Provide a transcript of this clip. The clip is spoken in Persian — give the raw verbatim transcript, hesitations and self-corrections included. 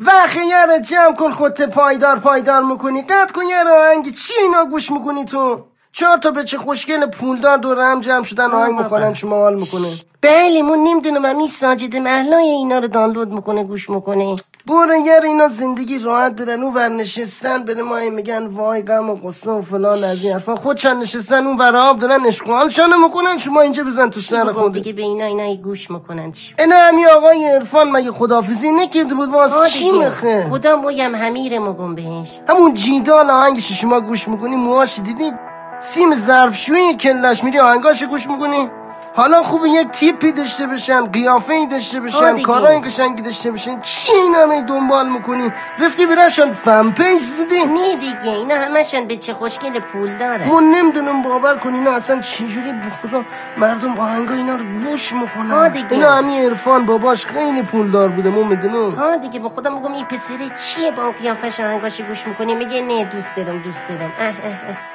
وقتی یه جمع کن خودت پایدار پایدار میکنی قد کن یه آهنگ چی اینا گوش میکنی تو؟ چهار تا بچه خوشگل پولدار دور هم جمع شدن آهنگ میخونن شما حال میکنه. بله من نمیدونم همین ساجد محلای اینا رو دانلود میکنه گوش میکنه. برو یار اینا زندگی راحت دارن اون ور نشستن بره ما میگن وای غم و قصه و فلان از این حرفا خودشان نشستن اون ور آب دارن اشغالشان میکنن شما اینجا بزن تو سر خود دیگه به اینا اینا گوش میکنن چی؟ اینا همین آقای عرفان مگه خداحافظی نکرده بود واسه چی میخه؟ خدا مویم همیر مگم بهش. همون جیدال آهنگش شما گوش میکنی موهاش دیدی سیم ظرفشویی کلش میری آهنگاش گوش میکنی. حالا خوبه یک تیپی داشته بشن قیافه‌ای داشته بشن کارای قشنگی داشته بشن چی اینا رو دنبال میکنی؟ رفتی براشون فن پیج زدی؟ نه دیگه اینا همشون بچه خوشگل پول داره. من نمیدونم باور کنی اینا اصلا چجوری به خدا مردم آهنگا اینا رو گوش میکنن. اینا همین عرفان باباش خیلی پولدار بوده من میدونم. ها دیگه به خدا میگم این پسره چیه با قیافش آهنگاشو گوش میکنی؟ میگه نه دوست دارم دوست دارم. اه اه اه.